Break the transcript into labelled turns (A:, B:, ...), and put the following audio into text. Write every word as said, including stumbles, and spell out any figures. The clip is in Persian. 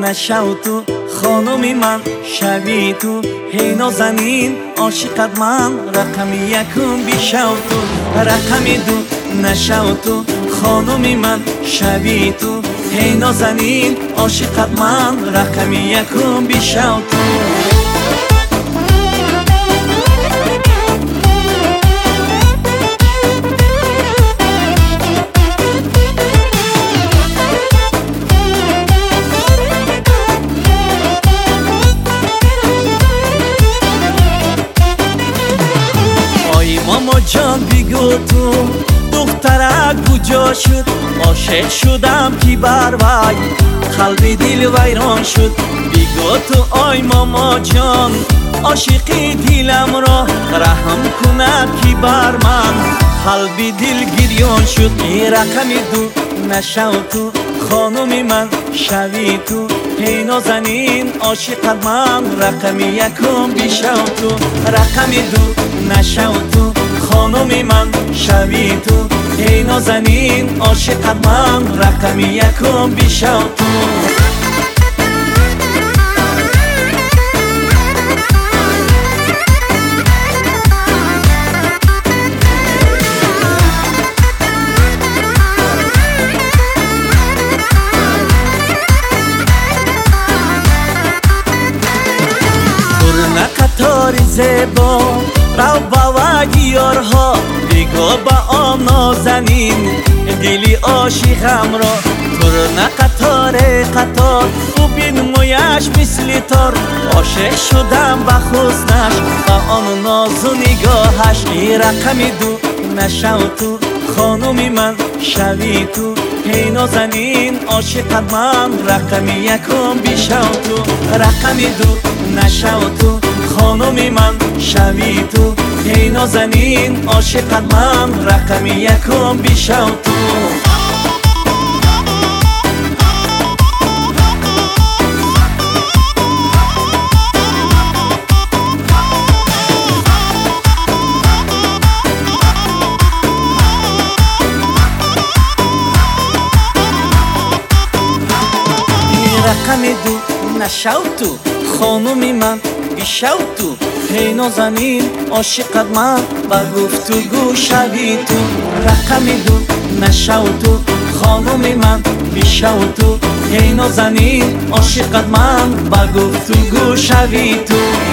A: نشو تو خانومی من شوی تو، هی نازنین عاشقت من رقم یکم بیشو تو، رقم دو نشو تو خانومی من شوی تو، هی نازنین عاشقت من رقم یکم بیشو تو. ماما جان بیگو تو دخترک کجا شد، عاشق شدم کی بر وی قلب دل ویران شد. بیگو تو آی ماما جان عاشقی دلم را رحم کند کی بر من قلب دل گریان شد. ای رقم دو نشو تو خانومی من شوی تو، هی نازنین عاشقت من رقم یکم بیشو تو، رقم دو نشو تو خانومی من شوی تو، هی نازنین عاشقت من رقم یکم بیشو تو. قطار زیبا رو با وگیارها بگو با آن نازنین دلی عاشقم را، ترنه قطار قطار او بین مویش مثل تار عاشق شدم به حسنش با آن ناز و نگاهش. ای رقم دو نشو تو خانومی من شوی تو، هی نازنین عاشقت من رقم یکم بیشو تو، رقم دو نشو تو خانومی من شوی تو، هی نازنین عاشقت من رقم یکم بیشو تو. رقم دو نشو تو خانومی من بیشو تو، هی نازنین عاشقت من با گفتگو شوی تو، رقم دو نشو تو خانومی من بیشو تو، هی نازنین عاشقت من با گفتگو شوی تو.